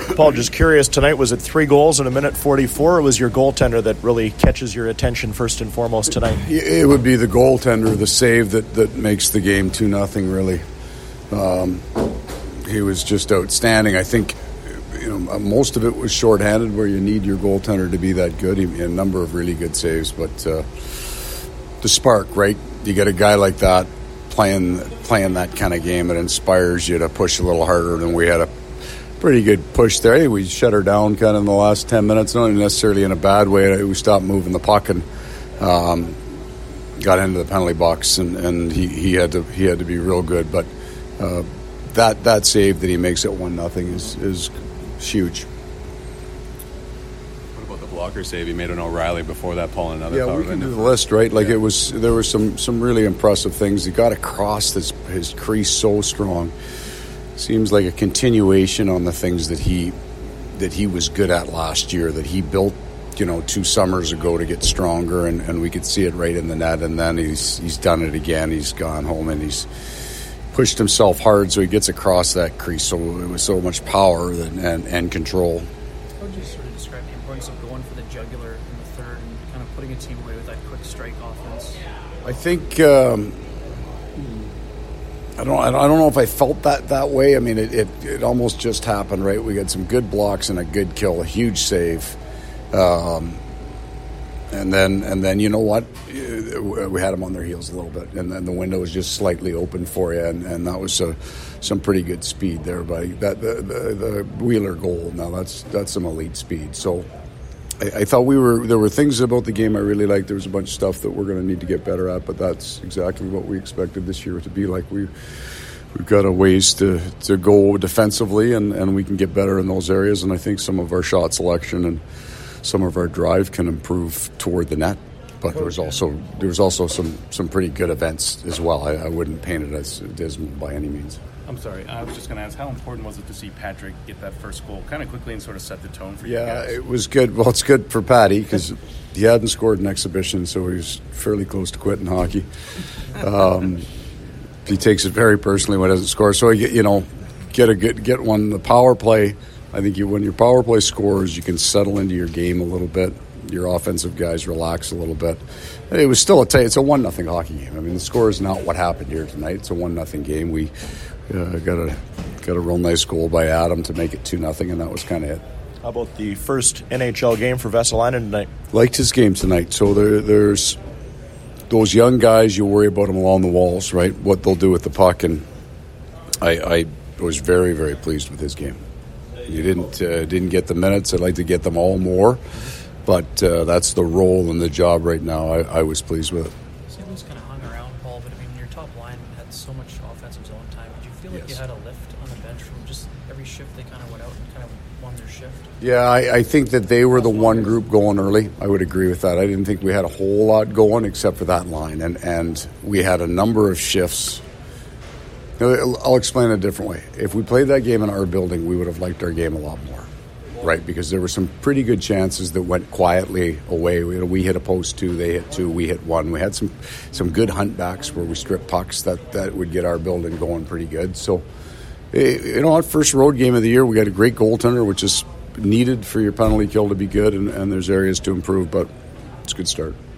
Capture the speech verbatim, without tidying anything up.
Paul, just curious, tonight was it three goals in a minute forty-four, or was your goaltender that really catches your attention first and foremost tonight? It would be the goaltender, the save that, that makes the game two nothing, really. Um, he was just outstanding. I think you know most of it was shorthanded, where you need your goaltender to be that good. He made a number of really good saves, but uh, the spark, right? You get a guy like that playing playing that kind of game, it inspires you to push a little harder. Than we had a pretty good push there. Hey, we shut her down kind of in the last ten minutes, not necessarily in a bad way. We stopped moving the puck and um, got into the penalty box, and, and he, he had to he had to be real good. But uh, that that save that he makes at one nothing is is huge. What about the blocker save he made on O'Reilly before that, Paul? Another yeah, power we can do the list, right? Like yeah. it was there were some some really impressive things. He got across his his crease so strong. Seems like a continuation on the things that he that he was good at last year, that he built, you know, two summers ago to get stronger, and, and we could see it right in the net. And then he's he's done it again. He's gone home and he's pushed himself hard, so he gets across that crease. So it was so much power and and, and control. How would you sort of describe the importance of going for the jugular in the third and kind of putting a team away with that quick strike offense? I think. Um, I don't. I don't know if I felt that that way. I mean, it, it, it almost just happened, right? We got some good blocks and a good kill, a huge save, um, and then and then you know what? We had them on their heels a little bit, and then the window was just slightly open for you, and, and that was uh, some pretty good speed there. But that the, the, the Wheeler goal, now that's that's some elite speed. So I, I thought we were there were things about the game I really liked. There was a bunch of stuff that we're going to need to get better at, but that's exactly what we expected this year to be like. We we've got a ways to, to go defensively, and, and we can get better in those areas. And I think some of our shot selection and some of our drive can improve toward the net. But there was also there was also some, some pretty good events as well. I, I wouldn't paint it as dismal by any means. I'm sorry. I was just going to ask, how important was it to see Patrick get that first goal kind of quickly and sort of set the tone for you yeah, guys? Yeah, it was good. Well, it's good for Patty because he hadn't scored an exhibition, so he was fairly close to quitting hockey. Um, he takes it very personally when he doesn't score. So, you know, get a good get one. The power play, I think you when your power play scores, you can settle into your game a little bit. Your offensive guys relax a little bit. It was still a t- it's a one nothing hockey game. I mean, the score is not what happened here tonight. It's a one nothing game. We uh, got a got a real nice goal by Adam to make it two nothing, and that was kind of it. How about the first N H L game for Vesalainen tonight? Liked his game tonight. So there, there's those young guys. You worry about them along the walls, right? What they'll do with the puck, and I, I was very very pleased with his game. He didn't uh, didn't get the minutes. I'd like to get them all more. But uh, that's the role and the job right now. I, I was pleased with it. Saint Louis kind of hung around, Paul, but I mean, your top line had so much offensive zone time. Did you feel like yes. you had a lift on the bench from just every shift they kind of went out and kind of won their shift? Yeah, I, I think that they were the one group going early. I would agree with that. I didn't think we had a whole lot going except for that line. And, and we had a number of shifts. I'll explain it a different way. If we played that game in our building, we would have liked our game a lot more. Right, because there were some pretty good chances that went quietly away. We, we hit a post two, they hit two, we hit one. We had some some good hunt backs where we stripped pucks that, that would get our building going pretty good. So, you know, our first road game of the year, we got a great goaltender, which is needed for your penalty kill to be good, and, and there's areas to improve, but it's a good start.